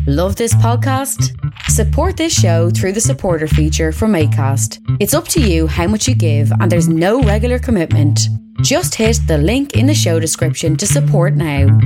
Love this podcast? Support this show through the supporter feature from Acast. It's up to you how much you give and there's no regular commitment. Just hit the link in the show description to support now.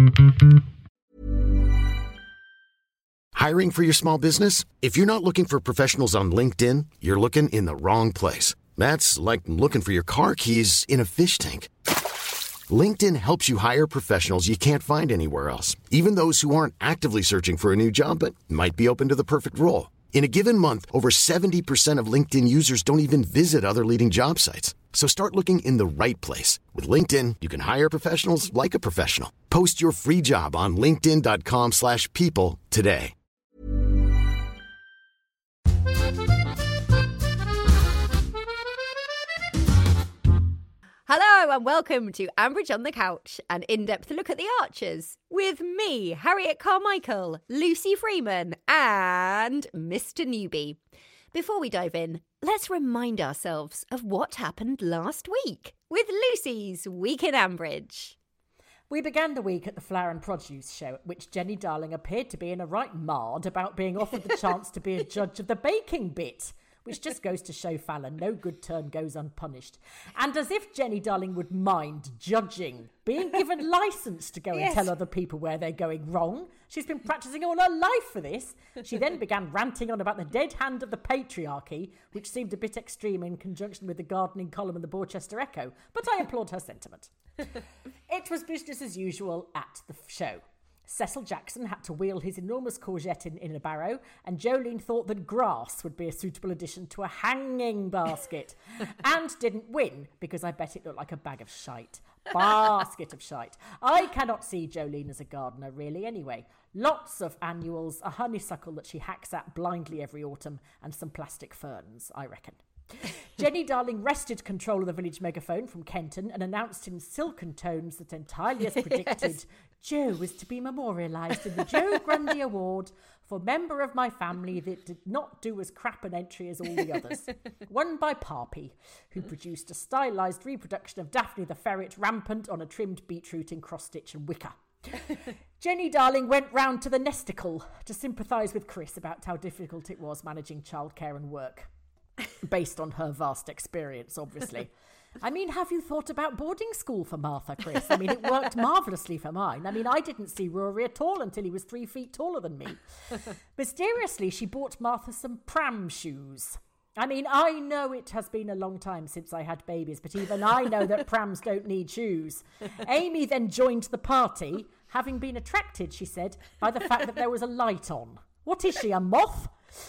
Hiring for your small business? If you're not looking for professionals on LinkedIn, you're looking in the wrong place. That's like looking for your car keys in a fish tank. LinkedIn helps you hire professionals you can't find anywhere else, even those who aren't actively searching for a new job but might be open to the perfect role. In a given month, over 70% of LinkedIn users don't even visit other leading job sites. So start looking in the right place. With LinkedIn, you can hire professionals like a professional. Post your free job on linkedin.com/people today. Hello and welcome to Ambridge on the Couch, an in-depth look at the Archers, with me, Harriet Carmichael, Lucy Freeman and Mr. Newbie. Before we dive in, let's remind ourselves of what happened last week with Lucy's Week in Ambridge. We began the week at the Flower and Produce show, at which Jenny Darling appeared to be in a right mad about being offered the chance to be a judge of the baking bit, which just goes to show Fallon no good turn goes unpunished. And as if Jenny Darling would mind judging, being given licence to go and tell other people where they're going wrong. She's been practising all her life for this. She then began ranting on about the dead hand of the patriarchy, which seemed a bit extreme in conjunction with the gardening column and the Borchester Echo, but I applaud her sentiment. It was business as usual at the show. Cecil Jackson had to wheel his enormous courgette in a barrow, and Jolene thought that grass would be a suitable addition to a hanging basket, and didn't win because I bet it looked like a bag of shite. Basket of shite. I cannot see Jolene as a gardener, really, anyway. Lots of annuals, a honeysuckle that she hacks at blindly every autumn, and some plastic ferns, I reckon. Jenny Darling wrested control of the village megaphone from Kenton and announced in silken tones that entirely as predicted, Joe was to be memorialised in the Joe Grundy Award for member of my family that did not do as crap an entry as all the others. Won by Parpy, who produced a stylised reproduction of Daphne the Ferret rampant on a trimmed beetroot in cross-stitch and wicker. Jenny Darling went round to the Nesticle to sympathise with Chris about how difficult it was managing childcare and work. Based on her vast experience, obviously. I mean, have you thought about boarding school for Martha, Chris? I mean, it worked marvellously for mine. I mean, I didn't see Rory at all until he was 3 feet taller than me. Mysteriously, she bought Martha some pram shoes. I mean, I know it has been a long time since I had babies, but even I know that prams don't need shoes. Amy then joined the party, having been attracted, she said, by the fact that there was a light on. What is she, a moth?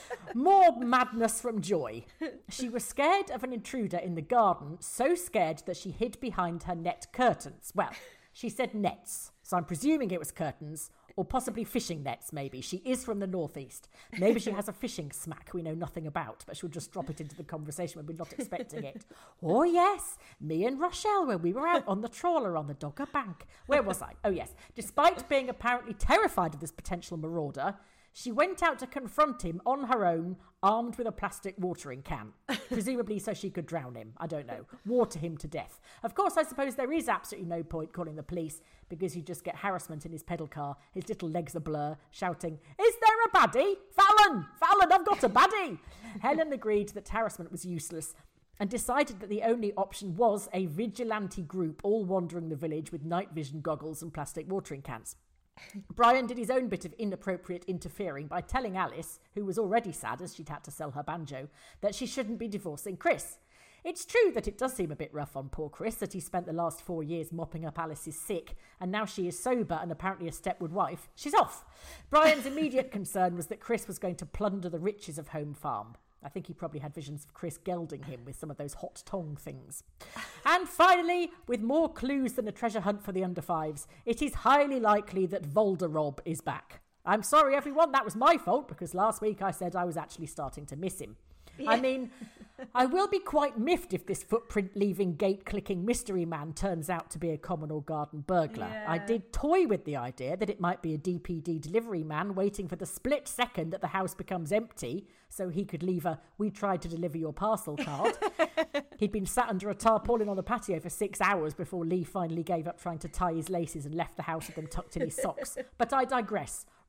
More madness from Joy. She was scared of an intruder in the garden, so scared that she hid behind her net curtains. Well, she said nets, so I'm presuming it was curtains, or possibly fishing nets, maybe. She is from the northeast. Maybe she has a fishing smack we know nothing about, but she'll just drop it into the conversation when we're not expecting it. Oh, yes, me and Rochelle, when we were out on the trawler on the Dogger Bank. Where was I? Oh, yes. Despite being apparently terrified of this potential marauder, she went out to confront him on her own, armed with a plastic watering can. Presumably so she could drown him. I don't know. Water him to death. Of course, I suppose there is absolutely no point calling the police because you just get harassment in his pedal car, his little legs a blur, shouting, "Is there a baddie? Fallon! Fallon, I've got a baddie!" Helen agreed that harassment was useless and decided that the only option was a vigilante group all wandering the village with night vision goggles and plastic watering cans. Brian did his own bit of inappropriate interfering by telling Alice, who was already sad as she'd had to sell her banjo, that she shouldn't be divorcing Chris. It's true that it does seem a bit rough on poor Chris that he spent the last 4 years mopping up Alice's sick, and now she is sober and apparently a stepward wife. She's off. Brian's immediate concern was that Chris was going to plunder the riches of Home Farm. I think he probably had visions of Chris gelding him with some of those hot tongue things. And finally, with more clues than a treasure hunt for the under-fives, it is highly likely that Volderob is back. I'm sorry, everyone, that was my fault, because last week I said I was actually starting to miss him. Yeah. I mean, I will be quite miffed if this footprint-leaving, gate-clicking mystery man turns out to be a common or garden burglar. Yeah. I did toy with the idea that it might be a DPD delivery man waiting for the split second that the house becomes empty so he could leave a "we tried to deliver your parcel" card. He'd been sat under a tarpaulin on the patio for 6 hours before Lee finally gave up trying to tie his laces and left the house with them tucked in his socks. But I digress.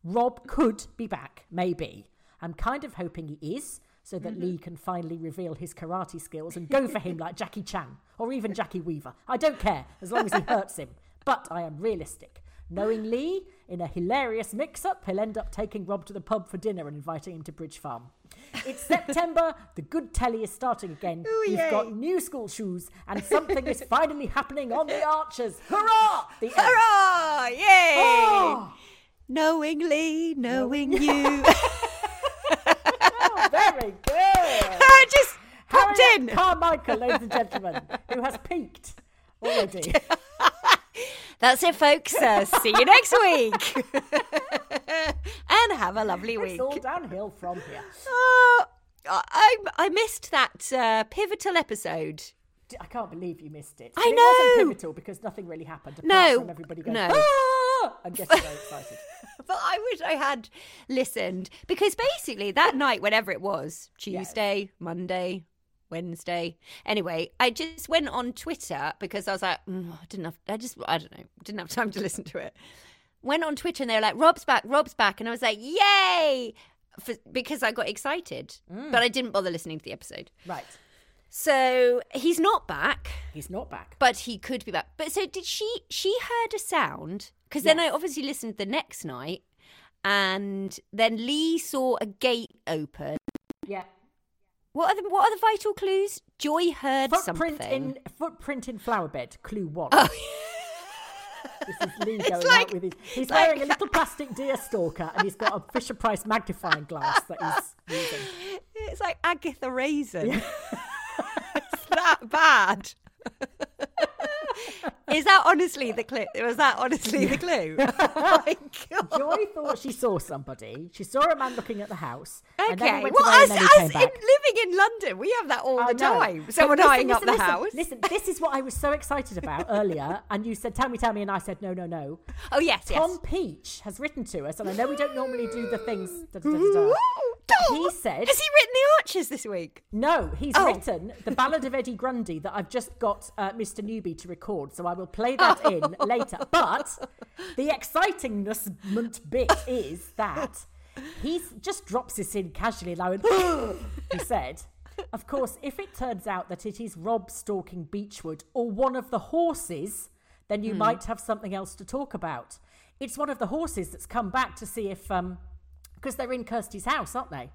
Rob could be back, maybe. I'm kind of hoping he is, so that Lee can finally reveal his karate skills and go for him like Jackie Chan or even Jackie Weaver. I don't care, as long as he hurts him. But I am realistic. Knowing Lee, in a hilarious mix-up, he'll end up taking Rob to the pub for dinner and inviting him to Bridge Farm. It's September, the good telly is starting again. Ooh, We've yay. got new school shoes, and something is finally happening on the Archers. Hurrah! The end. Hurrah! Yay! Oh, Knowingly, knowing you. oh, very good. Just popped Harriet in. Carmichael, ladies and gentlemen, who has peaked already. That's it, folks. See you next week. And have a lovely It's week. all downhill from here. I missed that pivotal episode. I can't believe you missed it. I And know. It wasn't pivotal because nothing really happened. Apart No, from everybody going, no. "Ah!" and getting very excited. But I wish I had listened, because basically that night, whenever it was, Tuesday, Monday, Wednesday. Anyway, I just went on Twitter because I was like, I don't know, didn't have time to listen to it. Went on Twitter and they were like, Rob's back. And I was like, yay! Because I got excited, but I didn't bother listening to the episode. Right. So he's not back. He's not back. But he could be back. But so did she heard a sound? Because then I obviously listened the next night, and then Lee saw a gate open. Yeah. What are the vital clues? Joy heard Footprint something. in flower bed. Clue 1. Oh. This is Lee going like- out with his. He's like- wearing a little plastic deer stalker, and he's got a Fisher Price magnifying glass that he's using. It's like Agatha Raisin. It's that bad. Is that honestly the clue? Was that honestly the clue? Oh my God. Joy thought she saw somebody. She saw a man looking at the house. And then he Okay, went well, away as and then he came in back. living in London, we have that all I the know. time. But Someone listen, eyeing up the listen, house. Listen, this is what I was so excited about earlier. And you said, tell me. And I said, no. Oh, yes, Tom Peach has written to us. And I know we don't normally do the things. Tom, He said... has he written The Archers this week? No, he's written the Ballad of Eddie Grundy that I've just got Mr. Newbie to record. So I will play that in later. But the excitingness bit is that he just drops this in casually. And I went, he said, of course, if it turns out that it is Rob stalking Beechwood or one of the horses, then you might have something else to talk about. It's one of the horses that's come back to see if, because they're in Kirsty's house, aren't they?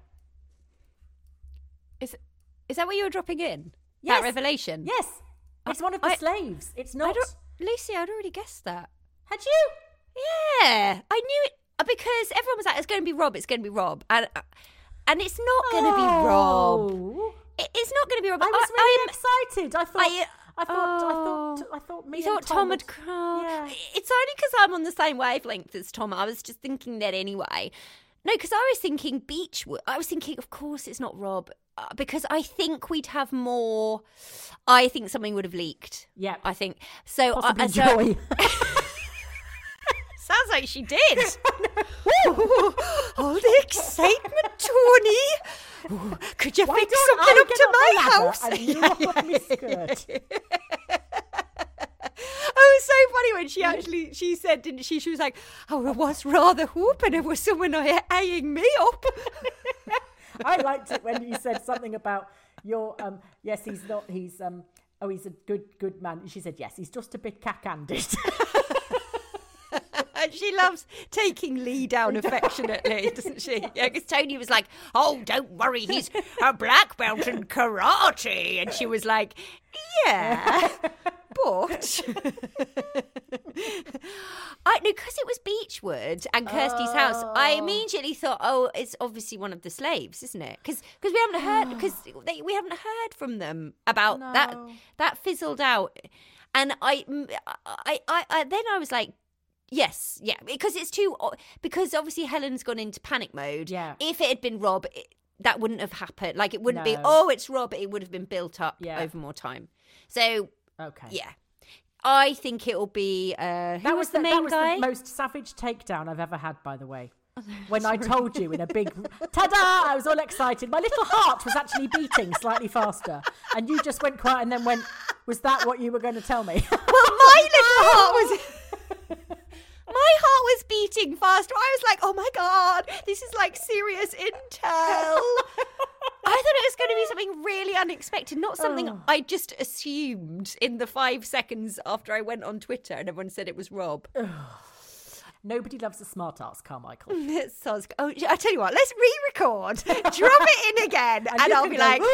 Is that what you were dropping in? Yes. That revelation? Yes. It's one of the slaves. It's not. Lucy, I'd already guessed that. Had you? Yeah, I knew it because everyone was like, "It's going to be Rob. It's going to be Rob," and it's not going to be Rob. It's not going to be Rob. I was really excited. I thought me You thought and Tom would- had cried. Yeah. It's only because I'm on the same wavelength as Tom. I was just thinking that anyway. No, because I was thinking Beechwood. I was thinking, of course, it's not Rob. Because I think we'd have more. I think something would have leaked. Yeah. I think so. Possibly so Joy. Sounds like she did. Ooh, all the excitement, Tony. Ooh, could you Why fix don't something I up get to up my the ladder house? and you up on my skirt? Oh, it was so funny when she said, didn't she? She was like, "Oh, I was rather hoping it was someone eyeing me up." I liked it when you said something about your yes, he's not. He's he's a good man. She said yes, he's just a bit cack-handed. And she loves taking Lee down affectionately, doesn't she? Yeah, because Tony was like, "Oh, don't worry, he's a black belt in karate," and she was like, "Yeah, but." Because it was Beechwood and Kirsty's house, I immediately thought, "Oh, it's obviously one of the slaves, isn't it?" Because we haven't heard we haven't heard from them about that fizzled out, and I then I was like. Yes, yeah, because obviously Helen's gone into panic mode. Yeah. If it had been Rob, that wouldn't have happened. Like, it wouldn't be, No. oh, it's Rob. It would have been built up over more time. So, Okay. yeah. I think it'll be, who was the main guy? That was the most savage takedown I've ever had, by the way. When I told you in a big ta-da, I was all excited. My little heart was actually beating slightly faster. And you just went quiet and then went, was that what you were going to tell me? Well, my little heart was... My my heart was beating faster. I was like, oh my God, this is like serious intel. I thought it was going to be something really unexpected, not something I just assumed in the 5 seconds after I went on Twitter and everyone said it was Rob. Nobody loves a smart ass, Carmichael. Oh, I tell you what, let's re-record, drop it in again, and I'll be like,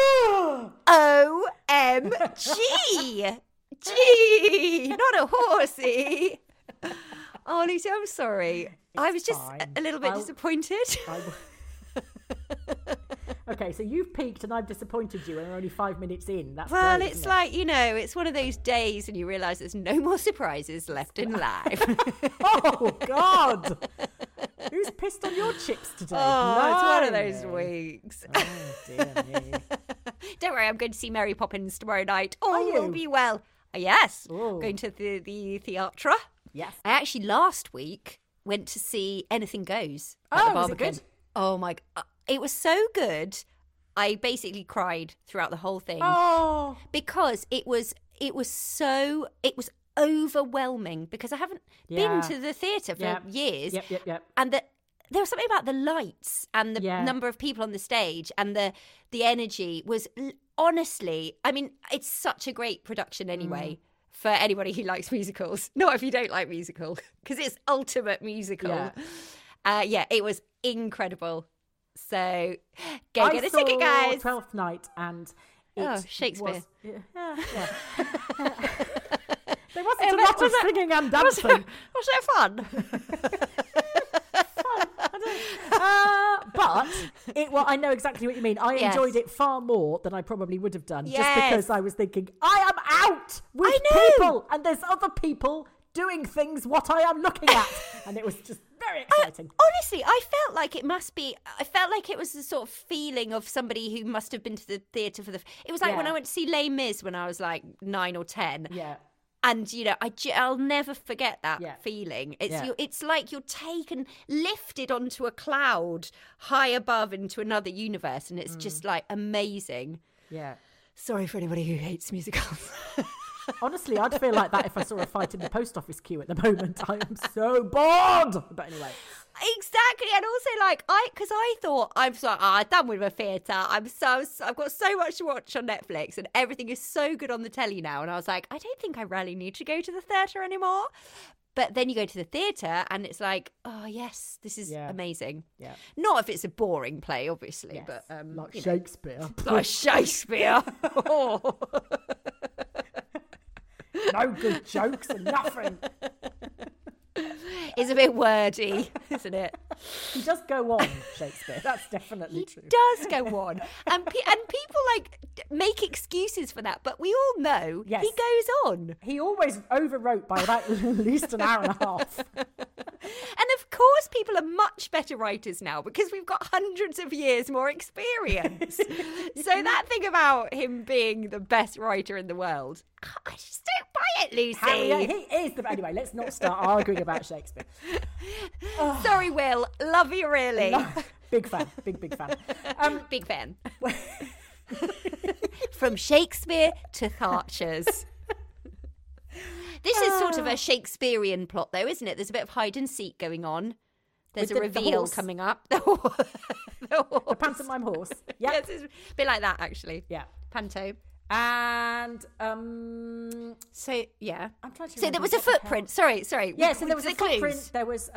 OMG, Gee, not a horsey. Oh, Lucy, I'm sorry. I was just a little bit disappointed. Okay, so you've peaked and I've disappointed you and we're only 5 minutes in. That's well, great, it's like, it's one of those days and you realise there's no more surprises left in life. Oh, God. Who's pissed on your chips today? Oh, it's one of those weeks. Oh, dear me. Don't worry, I'm going to see Mary Poppins tomorrow night. All Are you? will be well. Yes. Ooh. Going to the theatre. Yes. I actually last week went to see Anything Goes at the Oh, was it Barbican. good? Oh my God. It was so good. I basically cried throughout the whole thing. Oh. Because it was overwhelming because I haven't been to the theatre for years. Yep. And there was something about the lights and the number of people on the stage and the energy was honestly, I mean, it's such a great production anyway. For anybody who likes musicals. Not if you don't like musical, because it's ultimate musical. Yeah, it was incredible. So go get a ticket, guys. Twelfth Night and it Shakespeare. Yeah. There wasn't a lot of singing and dancing. Was it fun? But I know exactly what you mean. I enjoyed it far more than I probably would have done, just because I was thinking, I am out with people, and there's other people doing things what I am looking at, and it was just very exciting. Honestly, I felt like it was the sort of feeling of somebody who must have been to the theatre for it was like when I went to see Les Mis when I was like 9 or 10. Yeah. And, I'll never forget that feeling. It's like you're lifted onto a cloud high above into another universe. And it's just like amazing. Yeah. Sorry for anybody who hates musicals. Honestly, I'd feel like that if I saw a fight in the post office queue at the moment. I am so bored. But anyway. Exactly. And also because I thought I'm done with the theatre. I've got so much to watch on Netflix and everything is so good on the telly now. And I was like, I don't think I really need to go to the theatre anymore. But then you go to the theatre and it's like, oh yes, this is amazing. Yeah. Not if it's a boring play, obviously, but like Shakespeare. Like Shakespeare. Oh. No good jokes and nothing. It's a bit wordy, isn't it? He does go on, Shakespeare. That's definitely true. He does go on. And people make excuses for that, but we all know he goes on. He always overwrote by about at least an hour and a half. And of course people are much better writers now because we've got hundreds of years more experience. So that thing about him being the best writer in the world, I just don't buy it, Lucy. Harry, he is anyway, let's not start arguing about Shakespeare. Sorry, Will. Love you, really. Big fan. Big fan. Big fan. From Shakespeare to Thatchers. This is sort of a Shakespearean plot, though, isn't it? There's a bit of hide and seek going on. There's a reveal coming up. The pantomime horse. Yep. Yes, it's a bit like that, actually. Yeah. Panto. And so yeah, I'm trying to. So there was a footprint. Sorry. Yeah, so there was a footprint. There was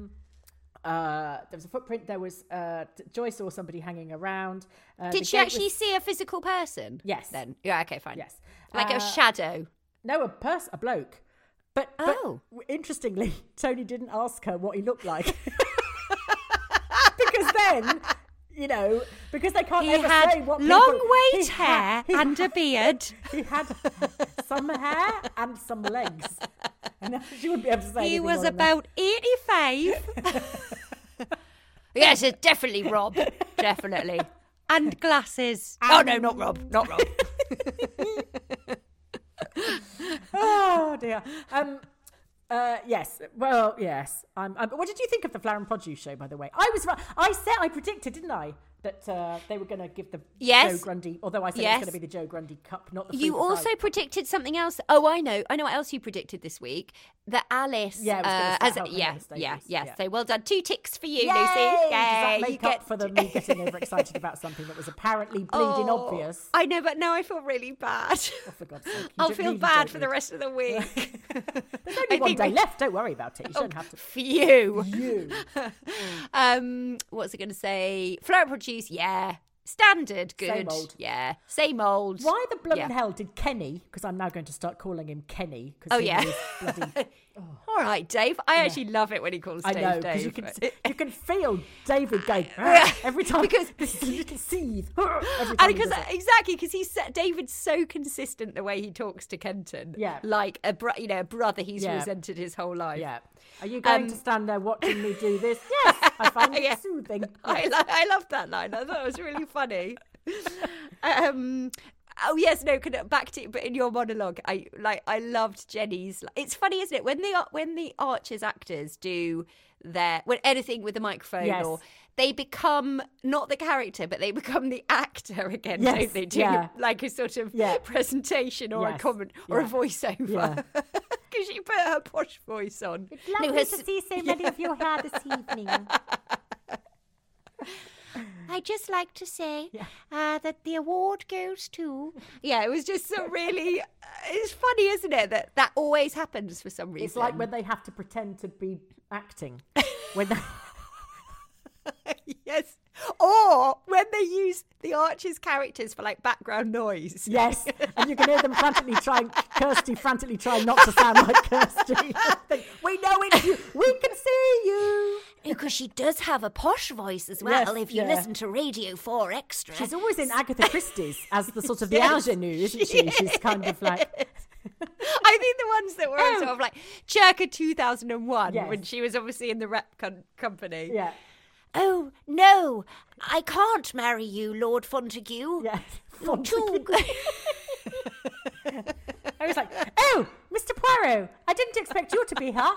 a footprint. There was Joy saw somebody hanging around. Did she actually see a physical person? Yes. Then yeah, okay, fine. Yes, like a shadow. No, a bloke. But interestingly, Tony didn't ask her what he looked like because then. Because they can't ever say what people... long white hair and a beard. He had some hair and some legs. And she wouldn't be able to say he was about 85. Yes, it's definitely Rob. Definitely. And glasses. Oh, no, not Rob. Not Rob. Oh, dear. Yes. Well, yes. What did you think of the Flower and Produce show, by the way? I predicted, didn't I, that they were going to give the Yes. Joe Grundy, although I said it was Yes. going to be the Joe Grundy Cup, not the You Free the also Pride. predicted something else. Oh, I know what else you predicted this week. That Alice, Yeah, it was gonna start helping on the yeah. stages. Yeah. Yeah. So well done. 2 ticks for you, Yay! Lucy. Does that You make up for me getting overexcited about something that was apparently bleeding obvious? I know, but now I feel really bad. Oh, for God's sake. You I'll don't- feel really bad don't for the need- rest of the week. There's only one day left. Don't worry about it. You don't have to. For you. You. What's it going to say? Flower produce, yeah. Standard, good. Same old. Yeah. Same old. Why the blooming Yeah. hell did Kenny, because I'm now going to start calling him Kenny. Oh, yeah. Bloody, All right, Dave. I actually love it when he calls I Dave know, because Dave. you can feel David going every time. Because- this little seethe. Every time And he because does it. exactly, because David's so consistent the way he talks to Kenton, Yeah. like a brother he's Yeah. resented his whole life. Yeah. Are you going to stand there watching me do this? Yes, I find it Yeah. soothing. I loved that line. I thought it was really funny. Oh yes, no. Back to but in your monologue, I loved Jenny's. It's funny, isn't it? When the Archers actors do when anything with the microphone, Yes. or they become not the character, but they become the actor again, Yes, don't they? Do yeah. like a sort of Yeah. presentation or a Yes, comment or a yeah. voiceover. Yeah. Because she put her posh voice on. It's lovely to see so many of you here this evening. I'd just like to say that the award goes to... Yeah, it was just so really... it's funny, isn't it, that always happens for some reason. It's like when they have to pretend to be acting. When they... Yes. Or when they use the Archers characters for, like, background noise. Yes, and you can hear them Kirsty frantically trying not to sound like Kirsty. We know it's you. We can see you. Because she does have a posh voice as well, Yes, if you yeah. listen to Radio 4 Extra. She's always in Agatha Christie's as the sort of the Yes, ingenue, isn't she? She's kind of like... I think the ones that were sort of like Circa 2001, Yes. when she was obviously in the rep company. Yeah. Oh, no, I can't marry you, Lord Fontague. Yeah. You're too... I was like, oh, Mr. Poirot, I didn't expect you to be here.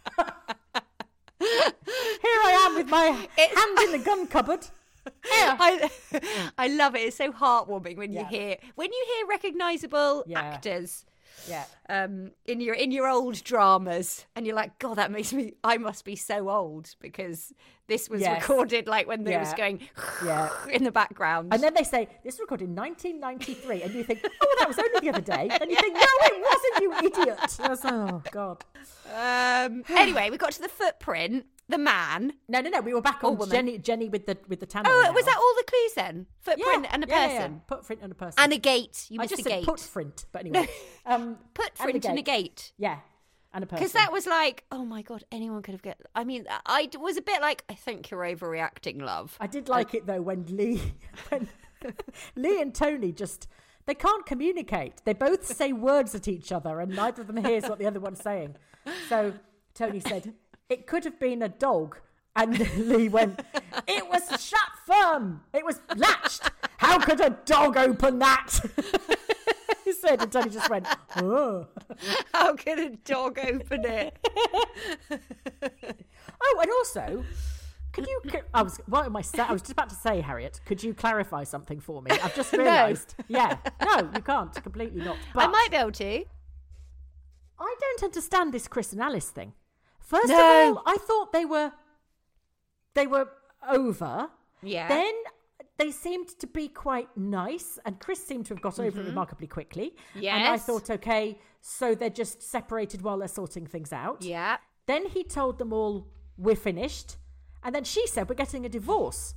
Here I am with my hand in the gun cupboard. I love it. It's so heartwarming when you Yeah. hear recognisable Yeah. actors Yeah. in your old dramas, and you're like, God, I must be so old because this was Yes. recorded like when they was Yeah. going Yeah. in the background. And then they say, this was recorded in 1993. And you think, oh, well, that was only the other day. And you think, no, it wasn't, you idiot. I was, oh, God. Anyway, we got to the footprint, the man. No. We were back on woman. Jenny with the tanner. Oh, now. was that all the clues then? Footprint and a person. Yeah. Footprint and a person. And a gate. You I missed just a said gate. footprint, but anyway. Footprint and a gate. Yeah, and a person. Because that was like, oh my God, anyone could have I mean, I was a bit like, I think you're overreacting, love. I did like it though when Lee and Tony they can't communicate. They both say words at each other and neither of them hears what the other one's saying. So Tony said, it could have been a dog. And Lee went, it was shut firm. It was latched. How could a dog open that? He said, and Tony just went, oh. How can a dog open it? Oh, and also, I was just about to say, Harriet, could you clarify something for me? I've just realised. Yeah. No, you can't. Completely not. But I might be able to. I don't understand this Chris and Alice thing. First No. of all, I thought they were over. Yeah. Then they seemed to be quite nice, and Chris seemed to have got over it remarkably quickly. And I Yes. thought, okay, so they're just separated while they're sorting things out. Yeah. Then he told them all, we're finished. And then she said, we're getting a divorce.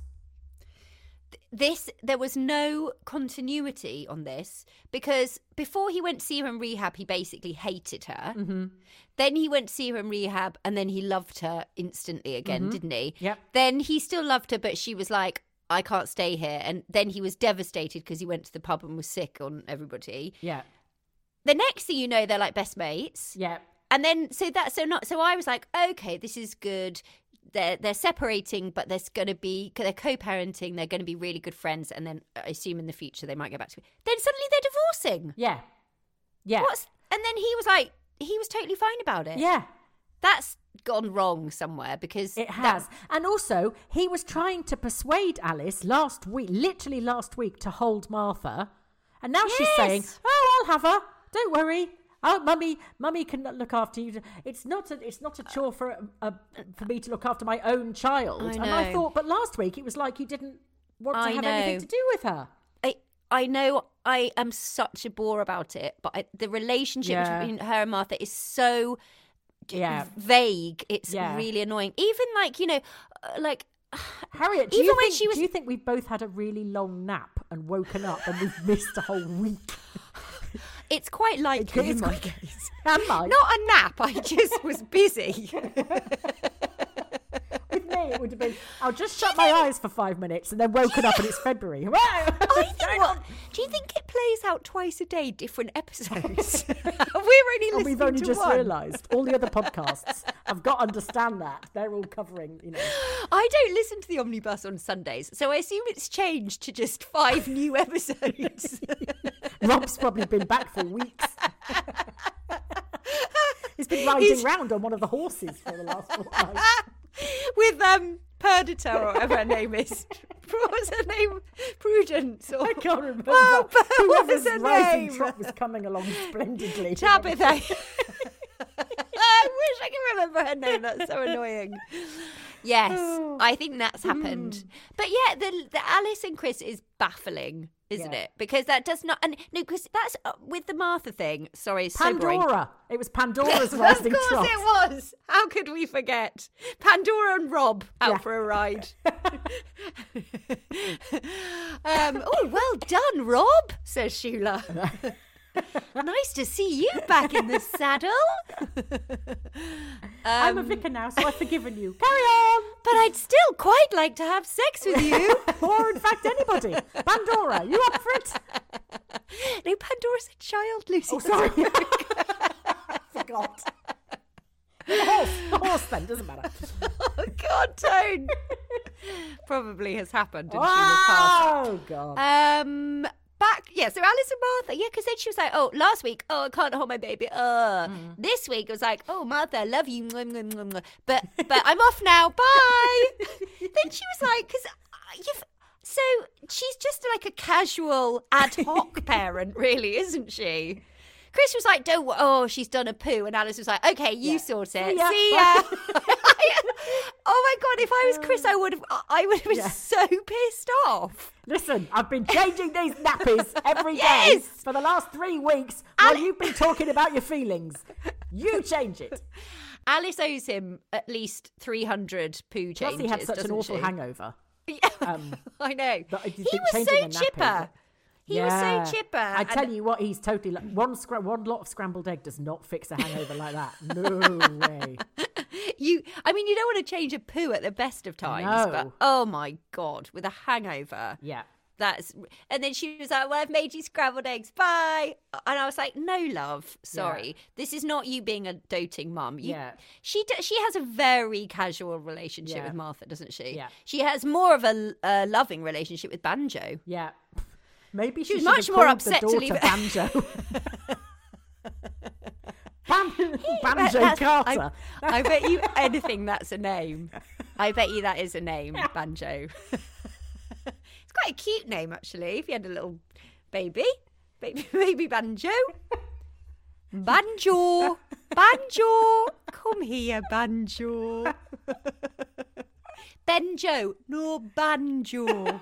There was no continuity on this because before he went to see her in rehab, he basically hated her. Mm-hmm. Then he went to see her in rehab and then he loved her instantly again, didn't he? Yep. Then he still loved her, but she was like, I can't stay here. And then he was devastated because he went to the pub and was sick on everybody. Yeah. The next thing you know, they're like best mates. Yeah. And then so I was like, okay, this is good. They're separating, but they're co-parenting. They're going to be really good friends, and then I assume in the future they might go back to it. Then suddenly they're divorcing. Yeah. Yeah. And then he was totally fine about it. Yeah. that's gone wrong somewhere because it has. And also, he was trying to persuade Alice literally last week, to hold Martha. And now she's saying, "Oh, I'll have her. Don't worry. Oh, mummy can look after you." It's not a chore for me to look after my own child. I know. And I thought, but last week it was like you didn't want to have anything to do with her. I know I am such a bore about it, but the relationship between her and Martha is so vague. It's really annoying. Even like Harriet, do you think we've both had a really long nap and woken up and we've missed a whole week? It's quite likely in my case. Am I? Not a nap. I just was busy. With me, it would have been, I'll just shut my eyes for 5 minutes and then woken up and it's February. Do you think it plays out twice a day, different episodes? We've only just realised all the other podcasts. I've got to understand that. They're all covering, I don't listen to the Omnibus on Sundays, so I assume it's changed to just 5 new episodes. Rob's probably been back for weeks. He's been riding around on one of the horses for the last fortnight. With Perdita or whatever her name is. What was her name? Prudence? Or... I can't remember. What was her rising name? Trot was coming along splendidly. Tabitha. I wish I could remember her name. That's so annoying. Yes, I think that's happened. But yeah, the Alice and Chris is baffling, isn't it? Because that does not... because that's with the Martha thing. Sorry, Pandora. It was Pandora's rising trot. Of course it was. How could we forget? Pandora and Rob out for a ride. Oh, well done, Rob, says Sheila. Nice to see you back in the saddle. I'm a vicar now, so I've forgiven you. Carry on. But I'd still quite like to have sex with you. Or, in fact, anybody. Pandora, you up for it? No, Pandora's a child, Lucy. Oh, sorry. I forgot. The horse then, doesn't matter. Oh, God, don't. Probably has happened in Sheila's past. Oh, God. So Alice and Martha, because then she was like, oh, last week, I can't hold my baby. This week it was like, oh, Martha, I love you. But I'm off now. Bye. Then she was like, so she's just like a casual ad hoc parent, really, isn't she? Chris was like, she's done a poo. And Alice was like, okay, you sort it. See ya. Oh my God, if I was Chris, I would have been so pissed off. Listen, I've been changing these nappies every day for the last 3 weeks while you've been talking about your feelings. You change it. Alice owes him at least 300 poo changes. Plus he had such an awful hangover. I know. He was so chipper. He was so chipper. I tell you what, he's totally like one lot of scrambled egg does not fix a hangover like that. No way. You don't want to change a poo at the best of times, but oh my God, with a hangover. Yeah. And then she was like, well, I've made you scrambled eggs. Bye. And I was like, no, love. Sorry. This is not you being a doting mum. She has a very casual relationship with Martha, doesn't she? Yeah. She has more of a loving relationship with Banjo. Yeah. Maybe she was much more upset to leave Banjo. Banjo Carter. I bet you anything that's a name. I bet you that is a name, Banjo. It's quite a cute name, actually, if you had a little baby Banjo. Banjo, come here, Banjo. Benjo, no Banjo.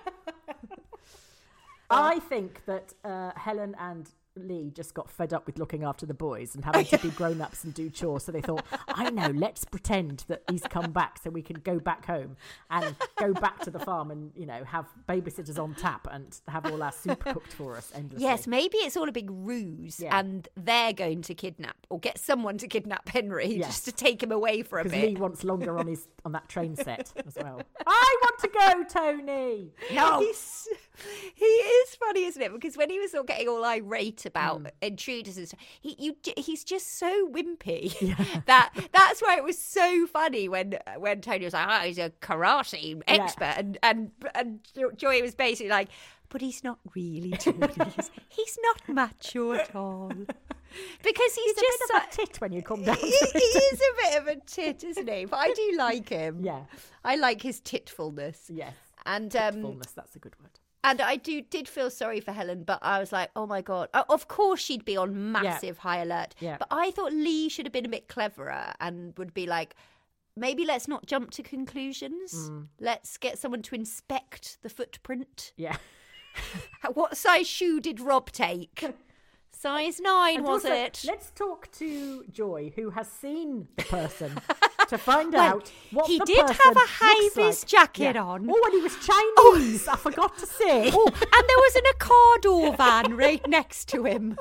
I think that Helen and Lee just got fed up with looking after the boys and having to be grown-ups and do chores, so they thought, I know, let's pretend that he's come back so we can go back home and go back to the farm and, have babysitters on tap and have all our soup cooked for us endlessly. Yes, maybe it's all a big ruse and they're going to kidnap or get someone to kidnap Henry just to take him away for a bit. Because Lee wants longer on that train set as well. I want to go, Tony! No! He is funny, isn't it? Because when he was getting all irate about intruders and stuff, he's just so wimpy. Yeah. That's why it was so funny when Tony was like, he's a karate expert, and Joy was basically like, but he's not really, Tony. He's not macho at all. Because he's a just bit of a tit when you come down to he it. is a bit of a tit, isn't he? But I do like him. Yeah. I like his titfulness. Yes. And Fullness, that's a good word. and I did feel sorry for Helen, but I was like, oh my God. Of course she'd be on massive high alert. Yeah. But I thought Lee should have been a bit cleverer and would be like, maybe let's not jump to conclusions. Let's get someone to inspect the footprint. Yeah. What size shoe did Rob take? Size 9, And was also, it? Let's talk to Joy, who has seen the person, to find out what he the did person have a looks high-vis like. jacket on. Oh, and he was Chinese. I forgot to say. Oh, and there was an Ocado van right next to him.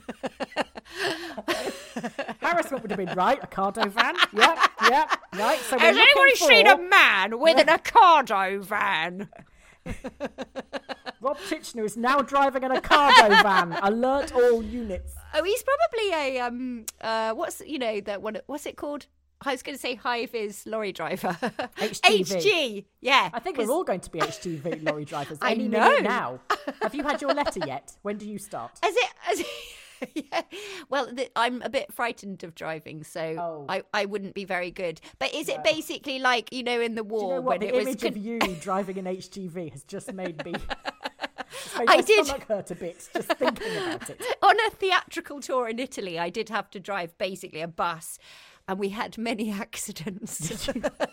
Harassment would have been right. Ocado van. Yeah, right. So Has anybody seen a man with an Ocado van? Rob Titchener is now driving an Ocado van. Alert all units. Oh, he's probably a what's it called? I was going to say high-vis lorry driver. HGV. HG, yeah. I think we're all going to be HGV lorry drivers. I Any know. minute now. Have you had your letter yet? When do you start? Yeah. Well, I'm a bit frightened of driving, so I wouldn't be very good. But is it basically like, in the war Do you know when what? The it was... image of you driving an HGV has just made me... I did. My stomach hurt a bit just thinking about it. On a theatrical tour in Italy, I did have to drive basically a bus, and we had many accidents.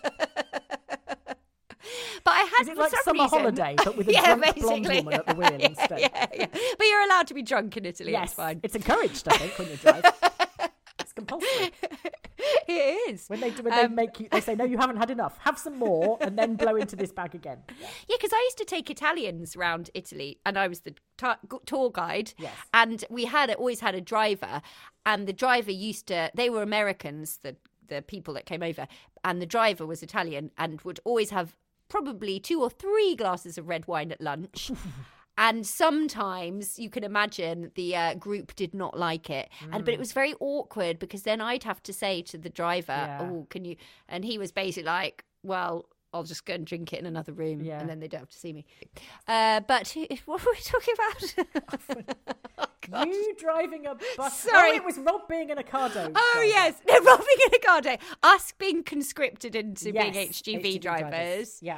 But I had, Is it for like some Summer reason, Holiday, but with a drunk blonde woman at the wheel instead? Yeah. But you're allowed to be drunk in Italy, Yes, it's fine. it's encouraged, I think, when you drive. It's compulsory. It is. When they make you, they say, no, you haven't had enough. Have some more, and then blow into this bag again. Yeah, because I used to take Italians around Italy, and I was the tour guide. Yes. And we always had a driver, and the driver they were Americans, the people that came over, and the driver was Italian and would always have probably 2 or 3 glasses of red wine at lunch. And sometimes you can imagine the group did not like it. But it was very awkward because then I'd have to say to the driver, oh, can you? And he was basically like, well, I'll just go and drink it in another room and then they don't have to see me. But what were we talking about? You driving a bus. Sorry. Oh, it was Rob being an Ocado. Oh, driver. yes. No, Rob being an Ocado. Us being conscripted into being Yes, HGV drivers. Yeah.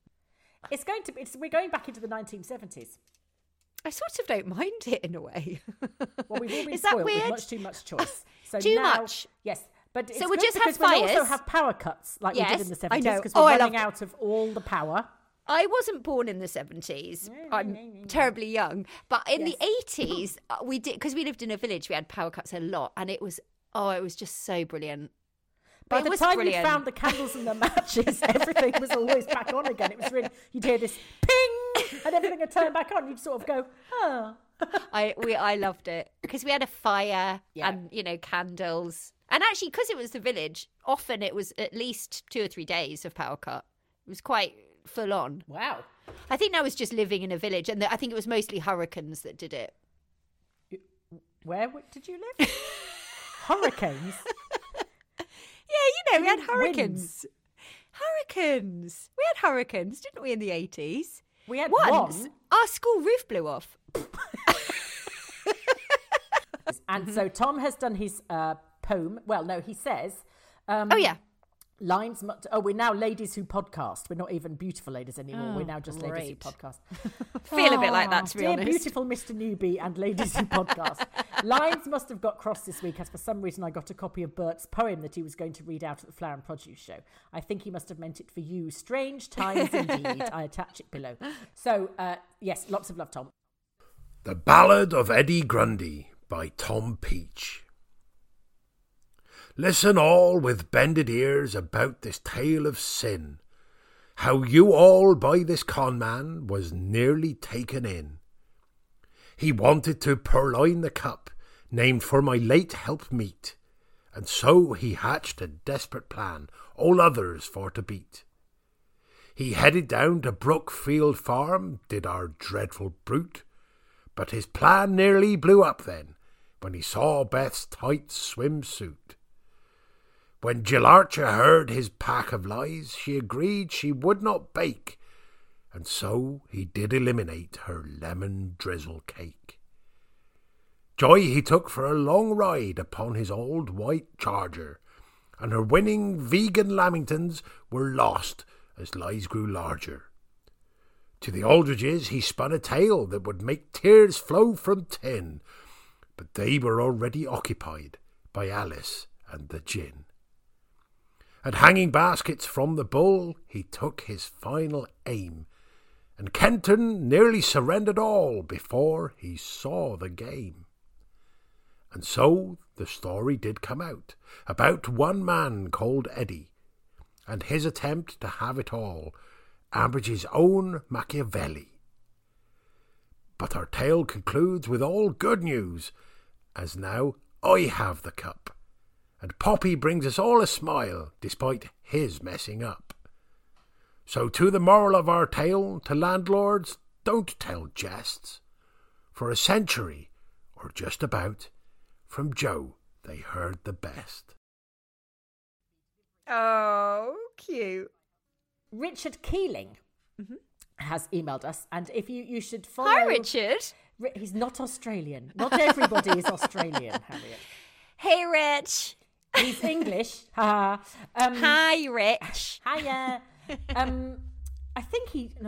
We're going back into the 1970s. I sort of don't mind it in a way. Well, we've all been Is that spoiled with weird? much too much choice. So Too now, much? Yes. But it's So we'll good just have because we'll also fires. have power cuts like we Yes, did in the I 70s know. because Oh, we're I running loved- out of all the power. I wasn't born in the 70s. I'm terribly young. But in the 80s, we did, because we lived in a village, we had power cuts a lot. And it was just so brilliant. By It the was time brilliant. you found the candles and the matches, everything was always back on again. It was really, you'd hear this ping and everything would turn back on. You'd sort of go, oh. I loved it because we had a fire and, candles. And actually, because it was the village, often it was at least 2 or 3 days of power cut. It was quite full on. Wow. I think that was just living in a village. And I think it was mostly hurricanes that did it. Where did you live? Hurricanes? Yeah, we had mean hurricanes. winds? Hurricanes. We had hurricanes, didn't we, in the 80s? We had Once, one. our school roof blew off. And so Tom has done his poem. Well, no, he says... Oh, yeah. Lines... we're now ladies who podcast. We're not even beautiful ladies anymore. We're now just ladies who great. podcast. Feel a bit like that, to be Dear honest. beautiful Mr. Newbie and ladies who podcast. Lines must have got crossed this week as for some reason I got a copy of Bert's poem that he was going to read out at the Flower and Produce show. I think he must have meant it for you. Strange times indeed. I attach it below. So, yes, lots of love, Tom. The Ballad of Eddie Grundy by Tom Peach. Listen all with bended ears about this tale of sin, how you all by this conman was nearly taken in. He wanted to purloin the cup named for my late helpmeet, and so he hatched a desperate plan, all others for to beat. He headed down to Brookfield Farm, did our dreadful brute, but his plan nearly blew up then, when he saw Beth's tight swimsuit. When Jill Archer heard his pack of lies, she agreed she would not bake, and so he did eliminate her lemon drizzle cake. Joy he took for a long ride upon his old white charger, and her winning vegan Lamingtons were lost as lies grew larger. To the Aldridges he spun a tale that would make tears flow from tin, but they were already occupied by Alice and the gin. At hanging baskets from the bull he took his final aim, and Kenton nearly surrendered all before he saw the game. And so the story did come out, about one man called Eddie, and his attempt to have it all, Ambridge's own Machiavelli. But our tale concludes with all good news, as now I have the cup, and Poppy brings us all a smile despite his messing up. So to the moral of our tale, to landlords, don't tell jests. For a century, or just about, from Joe they heard the best. Oh, cute. Richard Keeling has emailed us, and if you should follow... Hi, Richard. He's not Australian. Not everybody is Australian, Harriet. Hey, Rich. He's English. Hi, Rich. Hiya. I think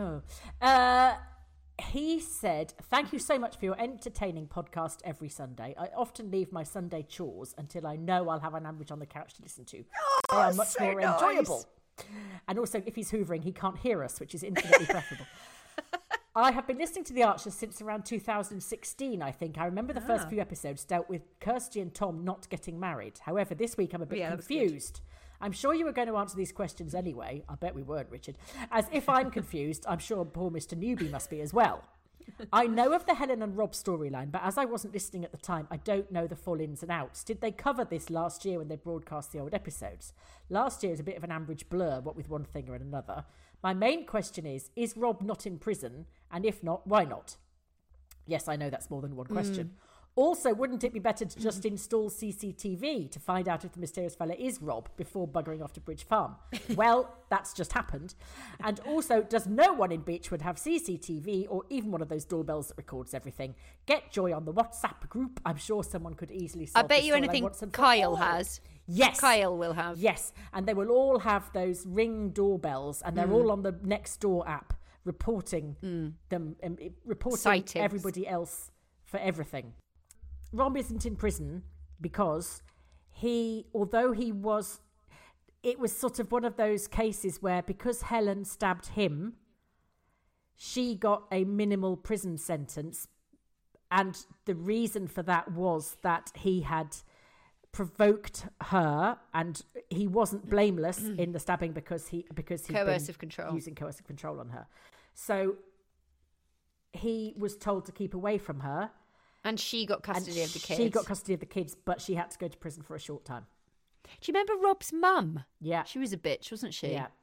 he said, "Thank you so much for your entertaining podcast every Sunday. I often leave my Sunday chores until I know I'll have an Ambridge on the couch to listen to. They are much more enjoyable. And also, if he's hoovering, he can't hear us, which is infinitely preferable. I have been listening to The Archers since around 2016, I think. I remember the first few episodes dealt with Kirsty and Tom not getting married. However, this week I'm a bit confused. I'm sure you were going to answer these questions anyway. I bet we weren't, Richard. As if I'm confused, I'm sure poor Mr. Newby must be as well. I know of the Helen and Rob storyline, but as I wasn't listening at the time, I don't know the full ins and outs. Did they cover this last year when they broadcast the old episodes? Last year was a bit of an Ambridge blur, what with one thing or another. My main question is Rob not in prison? And if not, why not? Yes, I know that's more than one question. Also, wouldn't it be better to just install CCTV to find out if the mysterious fella is Rob before buggering off to Bridge Farm? Well, that's just happened. And also, does no one in Beechwood have CCTV or even one of those doorbells that records everything? Get Joy on the WhatsApp group. I'm sure someone could easily solve I bet you anything Kyle has. Yes. Kyle will have. Yes. And they will all have those Ring doorbells, and they're all on the Nextdoor app reporting them, reporting Sightings. Everybody else for everything. Rob isn't in prison because it was sort of one of those cases where because Helen stabbed him, she got a minimal prison sentence. And the reason for that was that he had provoked her and he wasn't blameless in the stabbing because he'd Coercive control. Using coercive control on her. So he was told to keep away from her. And she got custody of the kids. She got custody of the kids, but she had to go to prison for a short time. Do you remember Rob's mum? Yeah. She was a bitch, wasn't she? Yeah.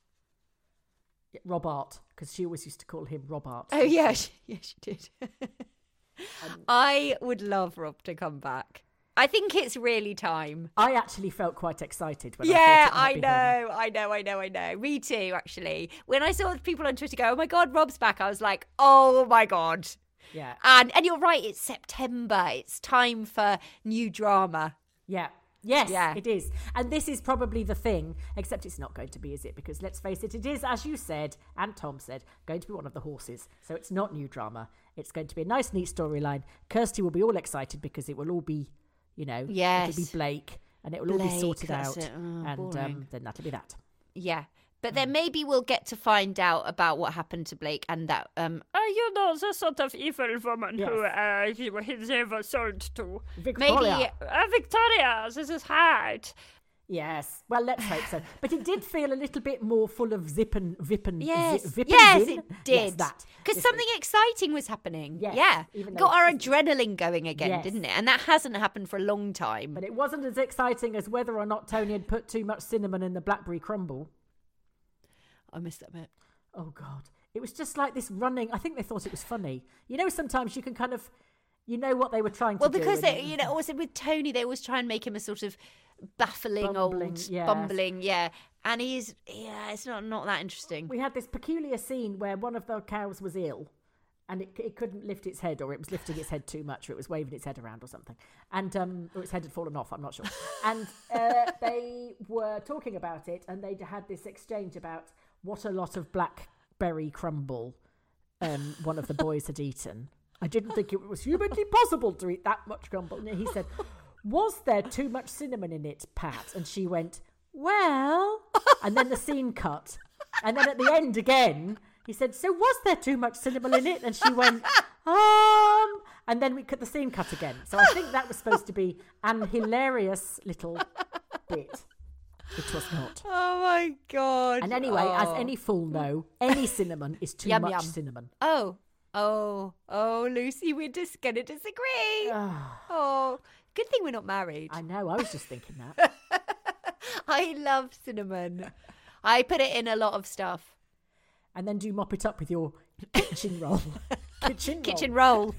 Rob Art, because she always used to call him Rob Art. Oh, yeah. She did. I would love Rob to come back. I think it's really time. I actually felt quite excited when I know. Me too, actually. When I saw people on Twitter go, oh my God, Rob's back, I was like, oh my God. Yeah. And you're right, it's September. It's time for new drama. Yeah. Yes, it is. And this is probably the thing, except it's not going to be, is it? Because let's face it is, as you said, and Tom said, going to be one of the horses. So it's not new drama. It's going to be a nice, neat storyline. Kirsty will be all excited because it will all be, it'll be Blake and it will all be sorted out. And then that'll be that. Yeah. But then maybe we'll get to find out about what happened to Blake and that, the sort of evil woman who he never sold to. Victoria. Maybe, Victoria, this is hard. Yes. Well, let's hope so. But it did feel a little bit more full of zip and vip and yes, zip yes, and it did. Yes, that. Because something exciting was happening. Yes, yeah. Got our adrenaline going again, yes. didn't it? And that hasn't happened for a long time. But it wasn't as exciting as whether or not Tony had put too much cinnamon in the blackberry crumble. I missed that bit. Oh, God. It was just like this running. I think they thought it was funny. Sometimes you can kind of, what they were trying to do. Well, because, also with Tony, they always try and make him a sort of baffling, bumbling, yeah. And it's not that interesting. We had this peculiar scene where one of the cows was ill and it couldn't lift its head, or it was lifting its head too much, or it was waving its head around or something, and or its head had fallen off, I'm not sure. And they were talking about it, and they had this exchange about what a lot of blackberry crumble one of the boys had eaten. I didn't think it was humanly possible to eat that much crumble. And he said, was there too much cinnamon in it, Pat? And she went, well, and then the scene cut. And then at the end again, he said, so was there too much cinnamon in it? And she went, and then the scene cut again. So I think that was supposed to be an hilarious little bit. It was not. Oh my God. And anyway, as any fool know, any cinnamon is too much cinnamon. Oh, Lucy, we're just going to disagree. Oh, good thing we're not married. I know, I was just thinking that. I love cinnamon. I put it in a lot of stuff. And then do you mop it up with your kitchen roll? Kitchen roll.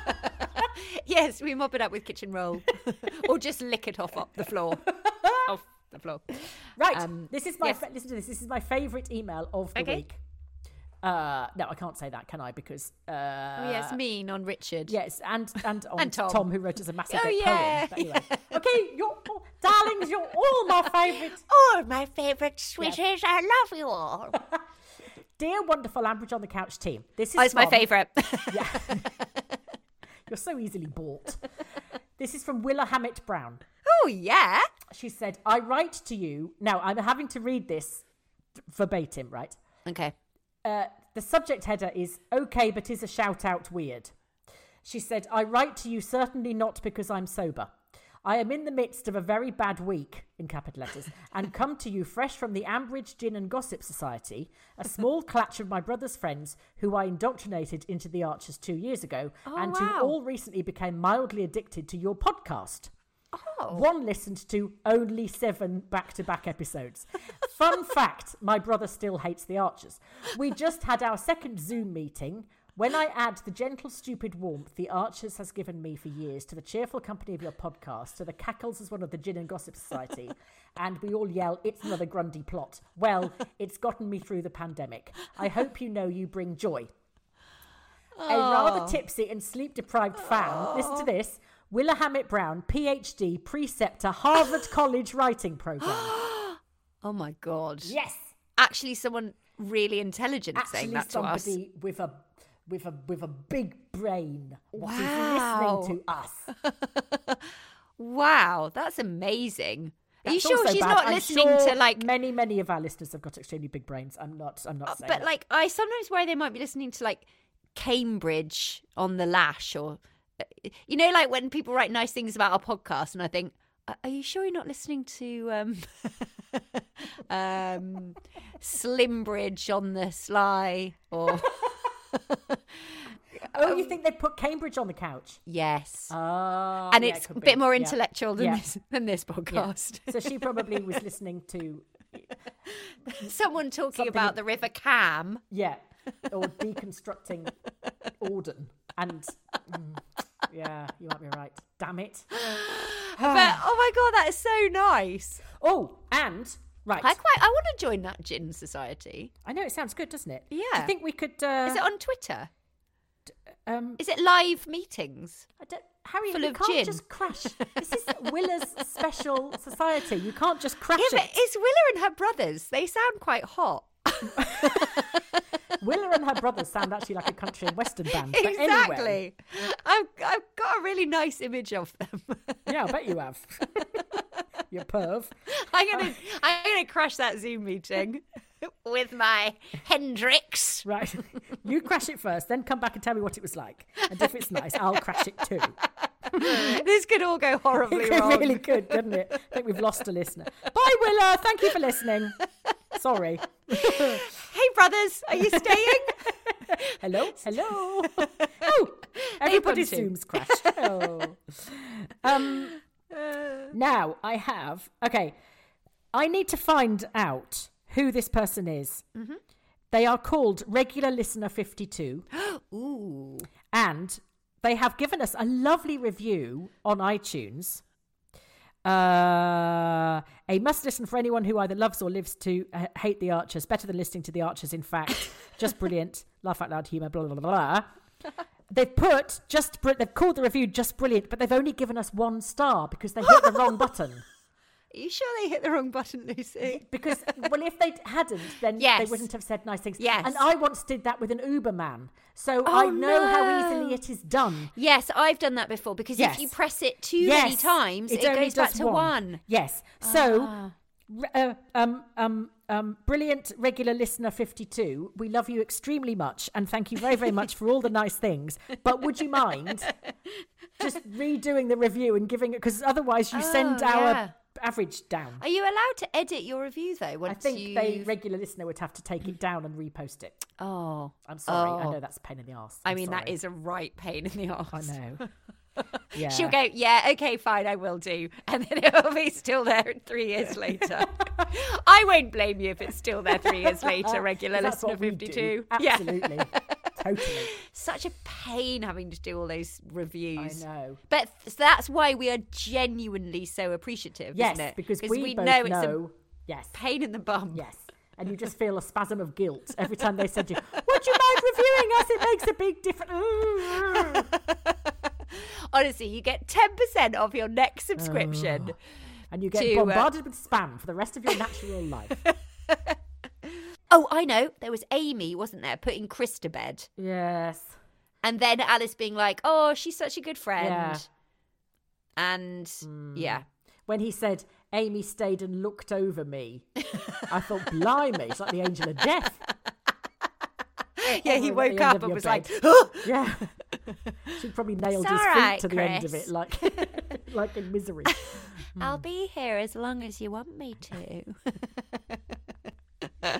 Yes, we mop it up with kitchen roll. Or just lick it off the floor. Off the floor. Right. This is my listen to this. This is my favourite email of the week. No, I can't say that, can I? Because yes, mean on Richard. Yes, and on Tom. Tom, who wrote us a massive poem. But anyway. Yeah. Okay, darlings, you're all my favourites. All my favourite sweeties. Yes. I love you all. Dear wonderful Ambridge on the Couch team, this is it's my favourite. Yeah. You're so easily bought. This is from Willa Hammett Brown. Oh, yeah. She said, I write to you. Now, I'm having to read this verbatim, right? Okay. The subject header is, okay, but is a shout out weird. She said, I write to you certainly not because I'm sober. I am in the midst of a very bad week, in capital letters, and come to you fresh from the Ambridge Gin and Gossip Society, a small clutch of my brother's friends who I indoctrinated into the Archers 2 years ago, who all recently became mildly addicted to your podcast. One listened to only 7 back-to-back episodes. Fun fact, my brother still hates the Archers. We just had our second Zoom meeting. When I add the gentle, stupid warmth the Archers has given me for years to the cheerful company of your podcast, to the cackles as one of the Gin and Gossip Society, and we all yell, it's another Grundy plot. Well, it's gotten me through the pandemic. I hope you know you bring joy. A rather tipsy and sleep-deprived fan, listen to this, Willa Hammett Brown, PhD, preceptor, Harvard College Writing Program. Oh my God. Yes. Actually, someone really intelligent saying that to us. Somebody with a big brain. What is listening to us? Wow, that's amazing. Are you That's sure also she's bad. not I'm listening sure to like many of our listeners have got extremely big brains. I'm not saying but that. like I sometimes worry they might be listening to like Cambridge on the Lash, or you know, like when people write nice things about our podcast and I think, are you sure you're not listening to Slimbridge on the Sly, or you think they put Cambridge on the couch? Yes. And it's a bit more intellectual than this podcast. Yeah. So she probably was listening to someone talking something about the River Cam. Yeah. Or deconstructing Auden. And yeah, you might be right. Damn it. But oh my God, that is so nice. Oh, and right. I want to join that gin society. I know, it sounds good, doesn't it? Yeah. I think we could Is it on Twitter? Is it live meetings? Harry, full you of can't gin? just crash. This is Willa's special society. You can't just crash Yeah, but it. it's Willa and her brothers. They sound quite hot. Willa and her brothers sound actually like a country and western band. But Exactly. anyway, I've got a really nice image of them. yeah, I bet you have. You perv. I'm gonna crash that Zoom meeting with my Hendrix. Right. You crash it first, then come back and tell me what it was like. And if it's nice, I'll crash it too. This could all go horribly It wrong. really could, couldn't it? I think we've lost a listener. Bye, Willa. Thank you for listening. Sorry. Hey, brothers, are you staying? Hello? Hello? Oh, everybody's come to. Zoom's crashed. Oh. Now, I have... Okay, I need to find out who this person is. Mm-hmm. They are called Regular Listener 52. Ooh. And they have given us a lovely review on iTunes. A must listen for anyone who either loves or lives to hate the Archers. Better than listening to the Archers, in fact. Just brilliant. Laugh out loud humour, blah, blah, blah, blah. They've called the review Just Brilliant, but they've only given us 1 star because they hit the wrong button. Are you sure they hit the wrong button, Lucy? Because, well, if they hadn't, then Yes. they wouldn't have said nice things. Yes. And I once did that with an Uberman. So I know how easily it is done. Yes, I've done that before because if you press it too many times, it only goes back does to 1. Yes. So, brilliant regular listener 52, we love you extremely much and thank you very, very much for all the nice things. But would you mind just redoing the review and giving it, because otherwise you send our average down. Are you allowed to edit your review though? I think the regular listener would have to take it down and repost it. Oh, I'm sorry. I know that's a pain in the arse. I mean, that is a right pain in the arse. I know. Yeah. She'll go, yeah, okay, fine, I will do. And then it'll be still there 3 years later. I won't blame you if it's still there 3 years later, regular listener 52. Absolutely. Totally. Such a pain having to do all those reviews. I know. But that's why we are genuinely so appreciative, isn't it? Because we both know it's a pain in the bum. Yes. And you just feel a spasm of guilt every time they said to you, would you mind reviewing us? It makes a big difference. Honestly, you get 10% off your next subscription. And you get bombarded with spam for the rest of your natural life. Oh, I know. There was Amy, wasn't there, putting Chris to bed. Yes. And then Alice being like, oh, she's such a good friend. Yeah. And, yeah. When he said, Amy stayed and looked over me, I thought, blimey, it's like the angel of death. Yeah, he woke up and was like, yeah. She probably nailed his feet to the end of it, like in Misery. I'll be here as long as you want me to.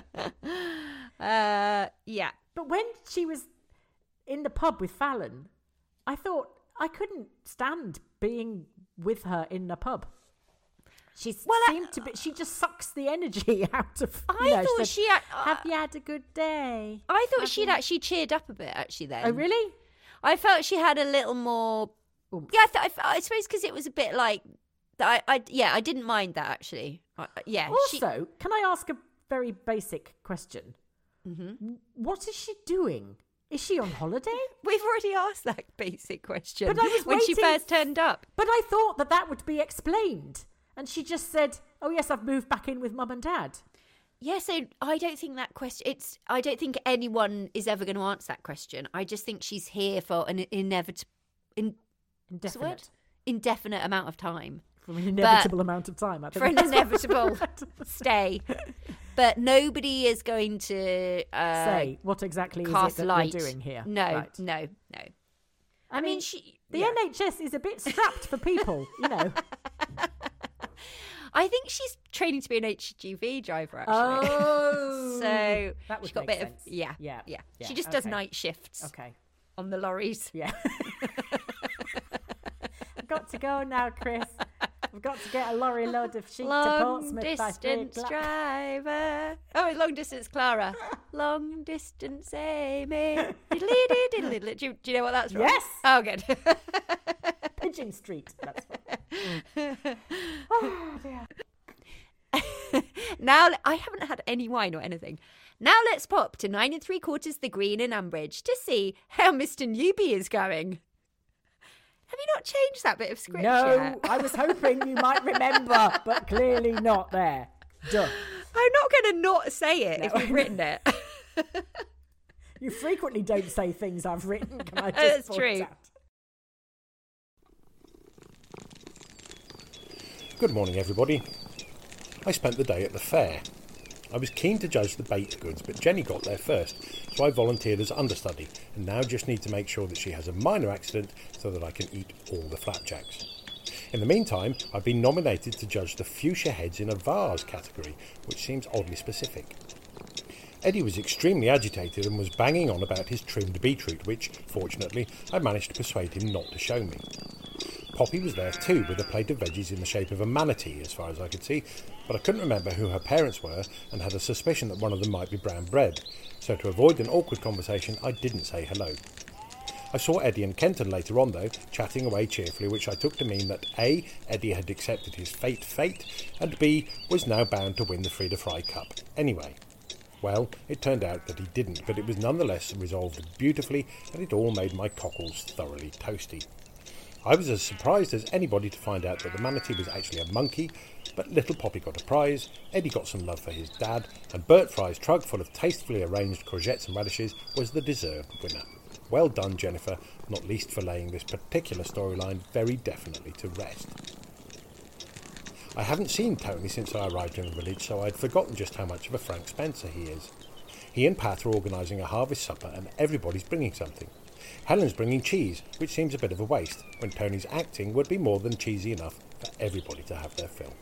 Yeah. But when she was in the pub with Fallon, I thought I couldn't stand being with her in the pub. She seemed to be. She just sucks the energy out of. I thought she. Have you had a good day? I thought she'd actually cheered up a bit. Actually, then. Oh, really? I felt she had a little more. Oomph. Yeah, I suppose because it was a bit like. I didn't mind that actually. Yeah. Also, can I ask a very basic question? Mm-hmm. What is she doing? Is she on holiday? We've already asked that basic question. But I was when she first turned up. But I thought that would be explained. And she just said, oh, yes, I've moved back in with Mum and Dad. Yeah, so I don't think that question... I don't think anyone is ever going to answer that question. I just think she's here for an indefinite amount of time. For an inevitable amount of time. I think for an inevitable stay. But nobody is going to... say, what exactly is it that we're doing here? No, right. no. I mean, the NHS is a bit strapped for people, you know. I think she's training to be an HGV driver, actually. Oh. So that would she's got make a bit sense. of... Yeah. She just does night shifts on the lorries. Yeah. I've got to go now, Chris. I've got to get a lorry load of sheep to Portsmouth by 3 o'clock. Long-distance driver. Oh, long-distance Clara. Long-distance Amy. Do you know what that's from? Yes. Oh, good. Pigeon Street. That's what. Oh, dear. Now, I haven't had any wine or anything. Now let's pop to 9 3/4 The Green in Ambridge to see how Mr. Newby is going. Have you not changed that bit of script No, I was hoping you might remember, but clearly not there. Duh. I'm not going to not say it if you've written it. You frequently don't say things I've written, can I just That's point true. out? Good morning, everybody. I spent the day at the fair. I was keen to judge the baked goods, but Jenny got there first, so I volunteered as understudy, and now just need to make sure that she has a minor accident so that I can eat all the flapjacks. In the meantime, I've been nominated to judge the fuchsia heads in a vase category, which seems oddly specific. Eddie was extremely agitated and was banging on about his trimmed beetroot, which, fortunately, I managed to persuade him not to show me. Poppy was there too, with a plate of veggies in the shape of a manatee, as far as I could see, but I couldn't remember who her parents were and had a suspicion that one of them might be brown bread, so to avoid an awkward conversation, I didn't say hello. I saw Eddie and Kenton later on, though, chatting away cheerfully, which I took to mean that A, Eddie had accepted his fate, and B, was now bound to win the Frida Fry Cup. Anyway, Well, it turned out that he didn't, but it was nonetheless resolved beautifully, and it all made my cockles thoroughly toasty. I was as surprised as anybody to find out that the manatee was actually a monkey, but little Poppy got a prize, Eddie got some love for his dad, and Bert Fry's trug full of tastefully arranged courgettes and radishes was the deserved winner. Well done, Jennifer, not least for laying this particular storyline very definitely to rest. I haven't seen Tony since I arrived in the village, so I'd forgotten just how much of a Frank Spencer he is. He and Pat are organising a harvest supper, and everybody's bringing something. Helen's bringing cheese, which seems a bit of a waste, when Tony's acting would be more than cheesy enough for everybody to have their fill.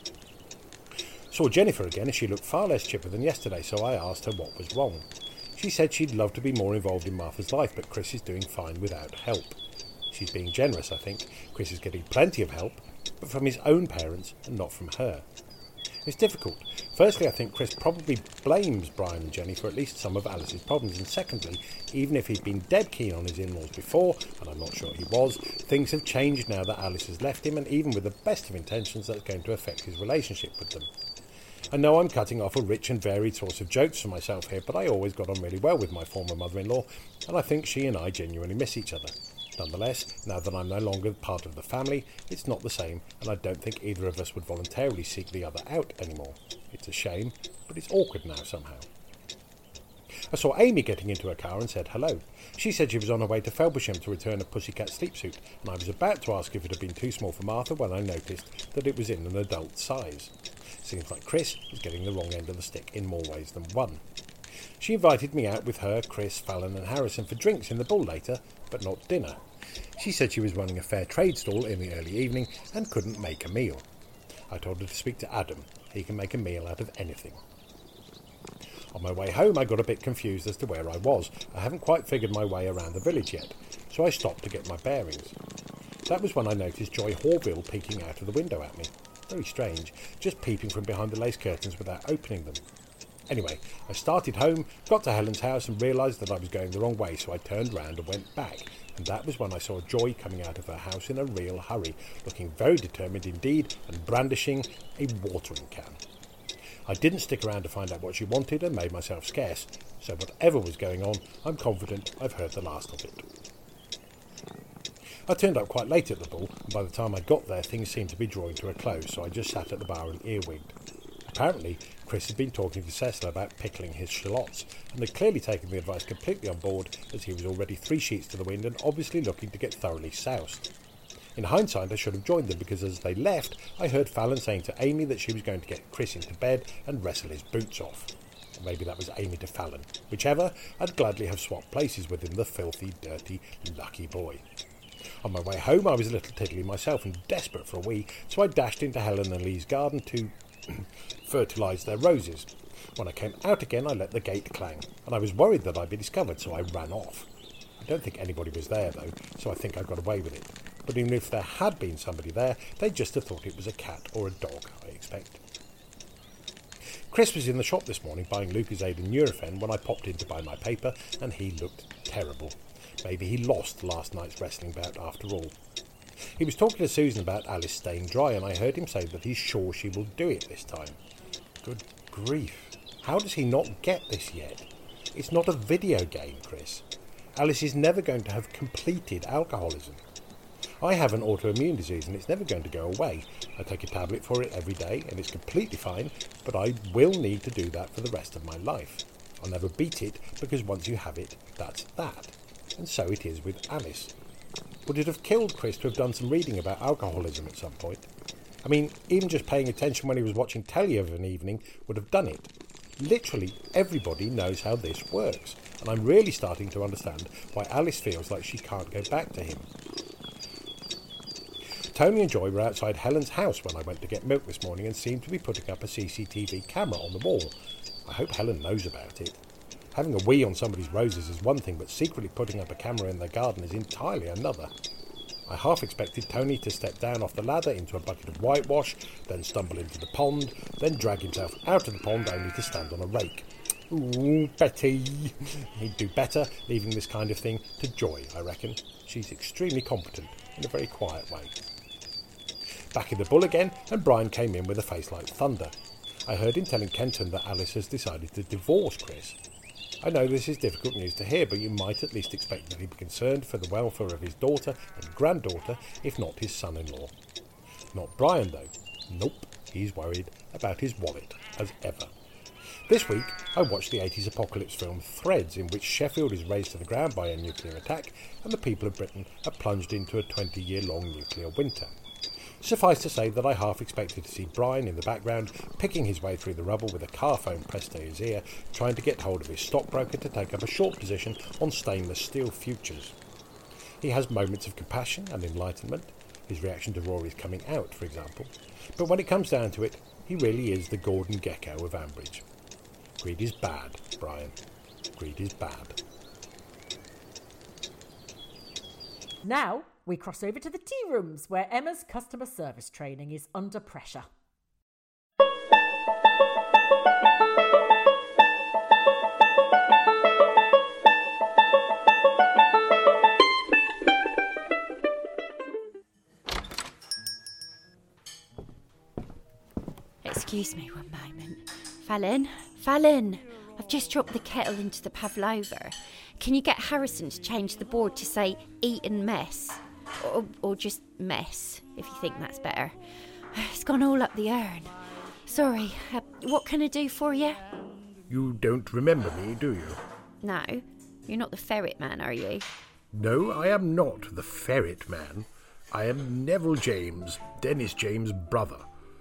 Saw Jennifer again, and she looked far less chipper than yesterday, so I asked her what was wrong. She said she'd love to be more involved in Martha's life, but Chris is doing fine without help. She's being generous, I think. Chris is getting plenty of help, but from his own parents and not from her. It's difficult. Firstly, I think Chris probably blames Brian and Jenny for at least some of Alice's problems, and secondly, even if he'd been dead keen on his in-laws before, and I'm not sure he was, things have changed now that Alice has left him, and even with the best of intentions, that's going to affect his relationship with them. I know I'm cutting off a rich and varied source of jokes for myself here, but I always got on really well with my former mother-in-law, and I think she and I genuinely miss each other. Nonetheless, now that I'm no longer part of the family, it's not the same, and I don't think either of us would voluntarily seek the other out anymore. It's a shame, but it's awkward now somehow. I saw Amy getting into her car and said hello. She said she was on her way to Felbersham to return a pussycat sleep suit, and I was about to ask if it had been too small for Martha when I noticed that it was in an adult size. Seems like Chris was getting the wrong end of the stick in more ways than one. She invited me out with her, Chris, Fallon and Harrison for drinks in the Bull later, but not dinner. She said she was running a fair trade stall in the early evening and couldn't make a meal. I told her to speak to Adam. He can make a meal out of anything. On my way home, I got a bit confused as to where I was. I haven't quite figured my way around the village yet, so I stopped to get my bearings. That was when I noticed Joy Horville peeking out of the window at me. Very strange, just peeping from behind the lace curtains without opening them. Anyway, I started home, got to Helen's house and realised that I was going the wrong way, so I turned round and went back. And that was when I saw Joy coming out of her house in a real hurry, looking very determined indeed and brandishing a watering can. I didn't stick around to find out what she wanted and made myself scarce, so whatever was going on, I'm confident I've heard the last of it. I turned up quite late at the Bull, and by the time I got there things seemed to be drawing to a close, so I just sat at the bar and earwigged. Apparently, Chris had been talking to Cecil about pickling his shallots, and had clearly taken the advice completely on board, as he was already 3 sheets to the wind and obviously looking to get thoroughly soused. In hindsight, I should have joined them, because as they left, I heard Fallon saying to Amy that she was going to get Chris into bed and wrestle his boots off. Or maybe that was Amy to Fallon. Whichever, I'd gladly have swapped places with him, the filthy, dirty, lucky boy. On my way home, I was a little tiddly myself and desperate for a wee, so I dashed into Helen and Lee's garden to fertilise their roses. When I came out again, I let the gate clang, and I was worried that I'd be discovered, so I ran off. I don't think anybody was there, though, so I think I got away with it. But even if there had been somebody there, they'd just have thought it was a cat or a dog, I expect. Chris was in the shop this morning buying Lucozade and Nurofen when I popped in to buy my paper, and he looked terrible. Maybe he lost last night's wrestling bout after all. He was talking to Susan about Alice staying dry, and I heard him say that he's sure she will do it this time. Good grief. How does he not get this yet? It's not a video game, Chris. Alice is never going to have completed alcoholism. I have an autoimmune disease and it's never going to go away. I take a tablet for it every day and it's completely fine, but I will need to do that for the rest of my life. I'll never beat it, because once you have it, that's that. And so it is with Alice. Would it have killed Chris to have done some reading about alcoholism at some point? I mean, even just paying attention when he was watching telly of an evening would have done it. Literally everybody knows how this works, and I'm really starting to understand why Alice feels like she can't go back to him. Tony and Joy were outside Helen's house when I went to get milk this morning and seemed to be putting up a CCTV camera on the wall. I hope Helen knows about it. Having a wee on somebody's roses is one thing, but secretly putting up a camera in their garden is entirely another. I half expected Tony to step down off the ladder into a bucket of whitewash, then stumble into the pond, then drag himself out of the pond only to stand on a rake. Ooh, Betty! He'd do better leaving this kind of thing to Joy, I reckon. She's extremely competent in a very quiet way. Back in the Bull again, and Brian came in with a face like thunder. I heard him telling Kenton that Alice has decided to divorce Chris. I know this is difficult news to hear, but you might at least expect that he'd be concerned for the welfare of his daughter and granddaughter, if not his son-in-law. Not Brian, though. Nope, he's worried about his wallet, as ever. This week, I watched the 80s apocalypse film Threads, in which Sheffield is razed to the ground by a nuclear attack, and the people of Britain are plunged into a 20-year-long nuclear winter. Suffice to say that I half expected to see Brian in the background, picking his way through the rubble with a car phone pressed to his ear, trying to get hold of his stockbroker to take up a short position on stainless steel futures. He has moments of compassion and enlightenment, his reaction to Rory's coming out, for example, but when it comes down to it, he really is the Gordon Gekko of Ambridge. Greed is bad, Brian. Greed is bad. Now, we cross over to the tea rooms, where Emma's customer service training is under pressure. Excuse me one moment. Fallon, I've just dropped the kettle into the pavlova. Can you get Harrison to change the board to say eaten mess? Or just mess, if you think that's better. It's gone all up the urn. Sorry, what can I do for you? You don't remember me, do you? No, you're not the ferret man, are you? No, I am not the ferret man. I am Neville James, Dennis James' brother.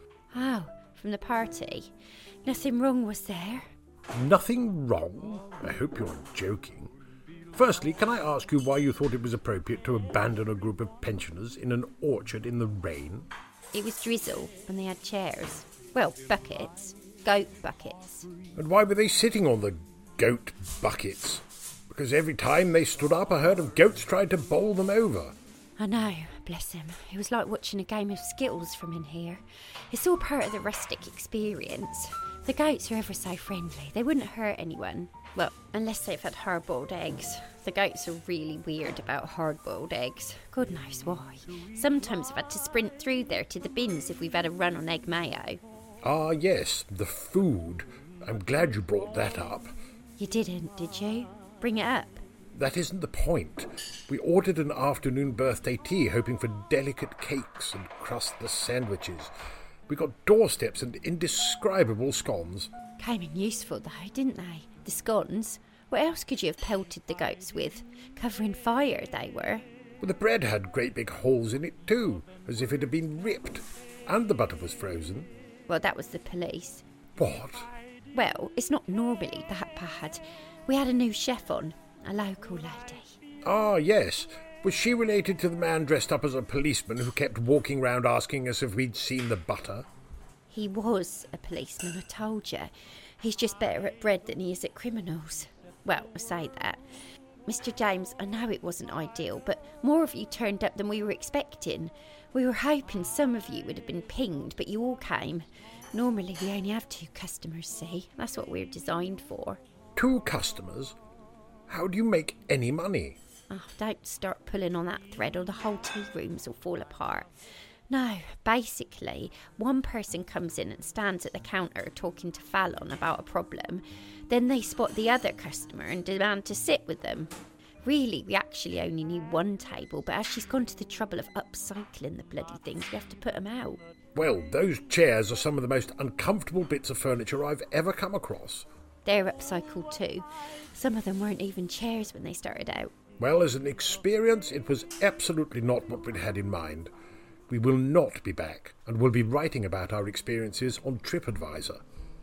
Oh, from the party. Nothing wrong, was there? Nothing wrong? I hope you're joking. Firstly, can I ask you why you thought it was appropriate to abandon a group of pensioners in an orchard in the rain? It was drizzle, and they had chairs. Well, buckets. Goat buckets. And why were they sitting on the goat buckets? Because every time they stood up, a herd of goats tried to bowl them over. I know, bless him. It was like watching a game of Skittles from in here. It's all part of the rustic experience. The goats are ever so friendly. They wouldn't hurt anyone. Well, unless they've had hard-boiled eggs. The goats are really weird about hard-boiled eggs. God knows why. Sometimes I've had to sprint through there to the bins if we've had a run on egg mayo. Ah, yes, the food. I'm glad you brought that up. You didn't, did you? Bring it up. That isn't the point. We ordered an afternoon birthday tea, hoping for delicate cakes and crustless sandwiches. We got doorsteps and indescribable scones. Came in useful, though, didn't they? The scones. What else could you have pelted the goats with? Covering fire, they were. Well, the bread had great big holes in it, too, as if it had been ripped. And the butter was frozen. Well, that was the police. What? Well, it's not normally that bad. We had a new chef on, a local lady. Ah, yes. Was she related to the man dressed up as a policeman who kept walking round asking us if we'd seen the butter? He was a policeman, I told you. He's just better at bread than he is at criminals. Well, I say that. Mr. James, I know it wasn't ideal, but more of you turned up than we were expecting. We were hoping some of you would have been pinged, but you all came. Normally we only have 2 customers, see? That's what we're designed for. 2 customers? How do you make any money? Oh, don't start pulling on that thread or the whole tea rooms will fall apart. No, basically, one person comes in and stands at the counter talking to Fallon about a problem. Then they spot the other customer and demand to sit with them. Really, we actually only need 1 table, but as she's gone to the trouble of upcycling the bloody things, we have to put them out. Well, those chairs are some of the most uncomfortable bits of furniture I've ever come across. They're upcycled too. Some of them weren't even chairs when they started out. Well, as an experience, it was absolutely not what we'd had in mind. We will not be back, and we'll be writing about our experiences on TripAdvisor.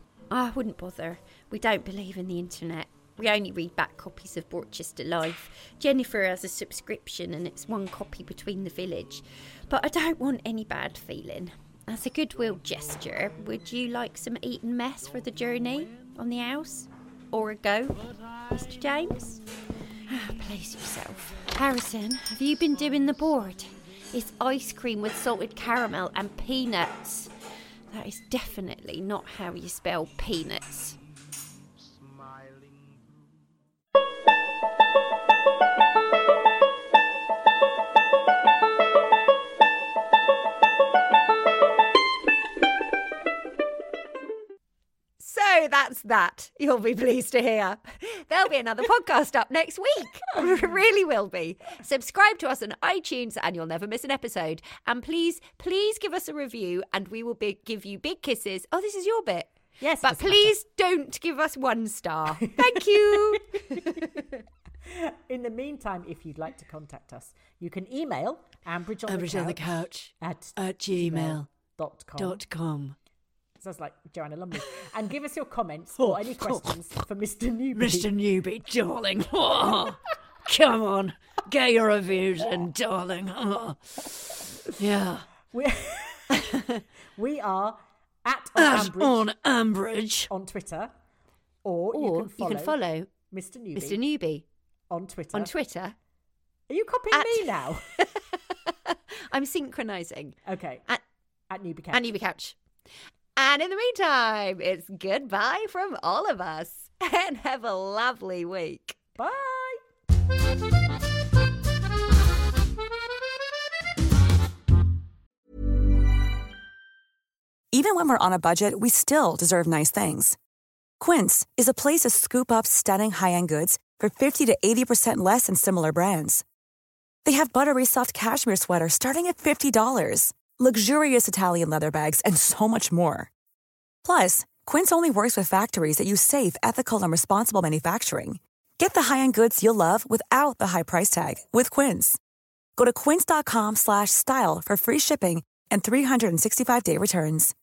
I wouldn't bother. We don't believe in the internet. We only read back copies of Borchester Life. Jennifer has a subscription and it's 1 copy between the village. But I don't want any bad feeling. As a goodwill gesture, would you like some eaten mess for the journey on the house? Or a goat, Mr. James? Please yourself. Harrison, have you been doing the board? It's ice cream with salted caramel and peanuts. That is definitely not how you spell peanuts. That's that. You'll be pleased to hear. There'll be another podcast up next week. It really will be. Subscribe to us on iTunes and you'll never miss an episode. And please give us a review and we will give you big kisses. Oh, this is your bit. Yes. But please don't give us 1 star. Thank you. In the meantime, if you'd like to contact us, you can email ambridgeonthecouch at gmail.com. Sounds like Joanna Lumley. And give us your comments or any questions for Mr. Newby. Mr. Newby, darling. Oh, come on. Get your reviews in, darling. Oh. Yeah. We are at on Ambridge on Twitter. Or you can follow Mr. Newby on Twitter. Are you copying me now? I'm synchronising. Okay. At Newby Couch. At Newby Couch. And in the meantime, it's goodbye from all of us. And have a lovely week. Bye. Even when we're on a budget, we still deserve nice things. Quince is a place to scoop up stunning high-end goods for 50 to 80% less than similar brands. They have buttery soft cashmere sweaters starting at $50, luxurious Italian leather bags, and so much more. Plus, Quince only works with factories that use safe, ethical, and responsible manufacturing. Get the high-end goods you'll love without the high price tag with Quince. Go to quince.com/style for free shipping and 365-day returns.